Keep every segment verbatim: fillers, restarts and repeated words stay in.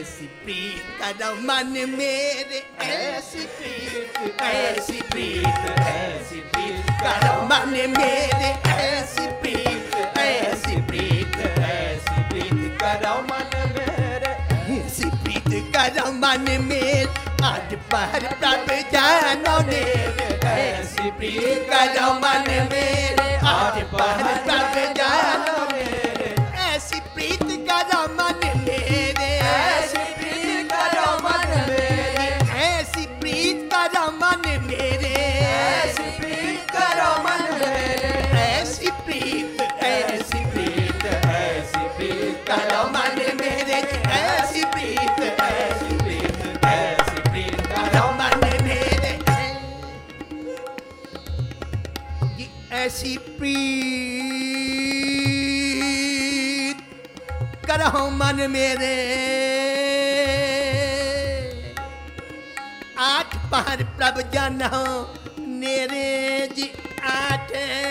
ऐसी प्रीत करो मन मेरे, ऐसी प्रीत, ऐसी प्रीत, ऐसी प्रीत करो मन मेरे, ऐसी प्रीत, ऐसी प्रीत, ऐसी प्रीत करो मन मेरे, ऐसी प्रीत करो मन मेरे, आज पहर प्रभु जानो नेरे, ऐसी प्रीत करो मन मेरे, आज पहर प्रभु जानो नेरे, ऐसी प्रीत करो मन मेरे, ऐसी प्रीत करो मन मेरे, ऐसी प्रीत करो मन मेरे, ऐसी प्रीत करो मन मेरे, ऐसी प्रीत, ऐसी प्रीत, ऐसी प्रीत करो मन मेरे, ऐसी प्रीत, ऐसी प्रीत, ऐसी प्रीत करो मन मेरे, ये ऐसी प्रीत करो मन मेरे, आठ पहर प्रभ जानो नेरे जी, आठ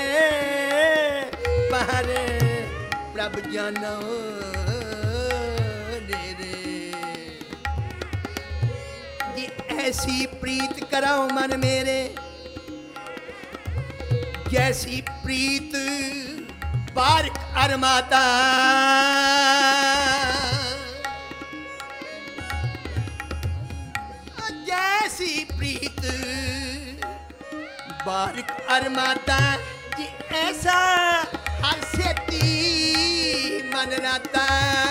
पहर प्रभ जानो नेरे जी, ऐसी प्रीत करो मन मेरे, जैसी प्रीत बारिक अरमाता, जैसी प्रीत बारिक अरमाता जी, ऐसा हर सेती मन राता,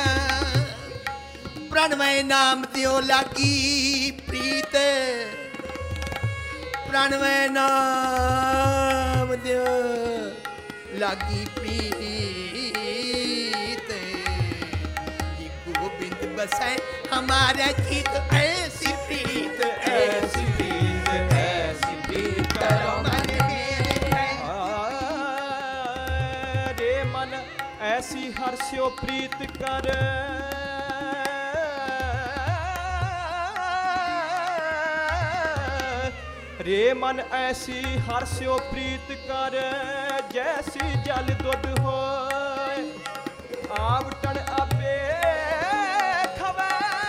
प्रणमय नाम दियो लागी प्रीत, प्रणमय नाम दियो लागी प्रीत, ये गोविंद बसाए हमारा चित, ऐसी प्रीत, ऐसी प्रीत, ऐसी प्रीत करो मन मेरे, रे मन ऐसी हर्ष्यो प्रीत कर, रे मन ऐसी हर्ष्यो प्रीत कर, जैसी जल दुध हो आवटन आपे खवै,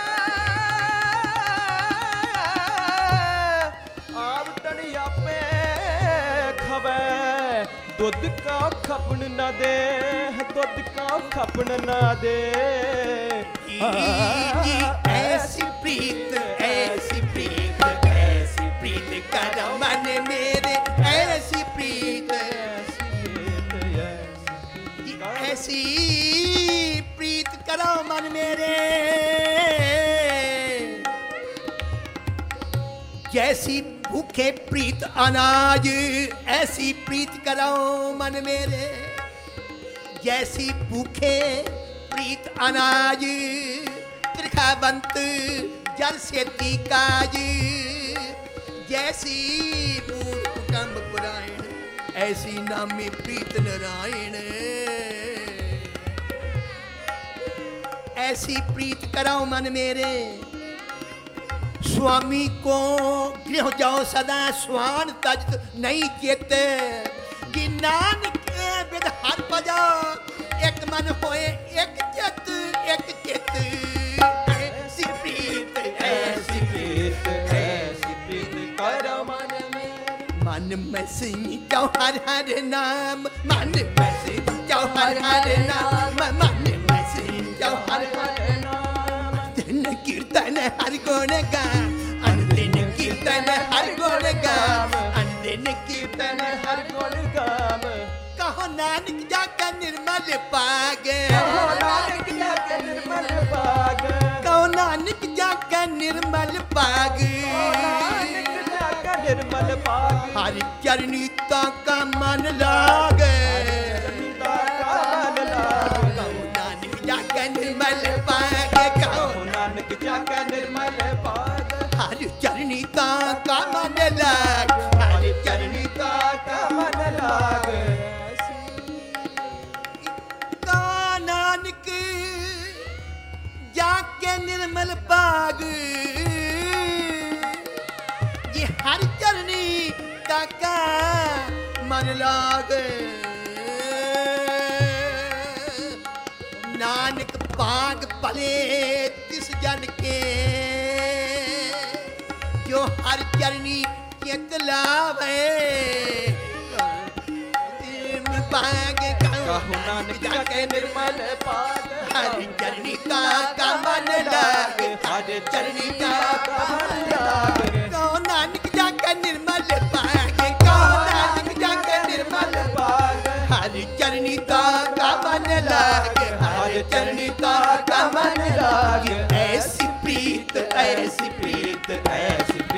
आवटन आपे खवै, दुध का खपन न दे, दुध का खपन न दे, ऐसी प्रीत, ऐसी प्रीत, ऐसी प्रीत करो मन मेरे, ऐसी प्रीत, ऐसी प्रीत करो मन मेरे, जैसी भूखे प्रीत अनाज, ऐसी प्रीत करो मन मेरे, जैसी भूखे प्रीत अनाज, त्रिखावंत जल सेती काज, जैसी मूल कुटुंब पुराण, ऐसी नामी प्रीत नारायण, ऐसी प्रीत करो मन मेरे, स्वामी को गृह जाओ सदा स्वान तजत नहीं चेत, कि नानक विद हर भजो, एक मन होए एक चित, एक चित, ऐसी प्रीत, ऐसी प्रीत, ऐसी प्रीत करो मन मेरे, मन में सिंह जाओ हर हर नाम, मन में सिंह जाओ हर हर नाम, मन में सिंह जाओ हर हर नाम, दिन कीर्तन हर गुण गाम, अनदिन कीर्तन हर गुण गाम, अनदिन कीर्तन हर गुण गाम, कहो नानक जाके निर्मल पाग, कहो नानक जाके निर्मल पाग, कहो नानक जाके निर्मल पाग, निर्मल पाग, हरि चरणी का मन लागे, कहो नानक जाके निर्मल पाग, कहो नानक जाके निर्मल पाग, हरि चरणी का मन लाग, हरि चरणी का मन लाग, नानक जाके निर्मल पाग, ये हर चरणी का मन लाग, नानक पाग भले तिस जन के जो हर चरनी चित लावे पागे कहु नानक जाके निर्मल पाद हर चरनी का का मन लागे हर चरनी का मन लागे कहो नानक जाके निर्मल पागे कहो नानक जाके निर्मल पागे हर चरनी का का मन लागे हर चरनी का का मन लागे ऐसी प्रीत ऐसी प्रीत ऐसी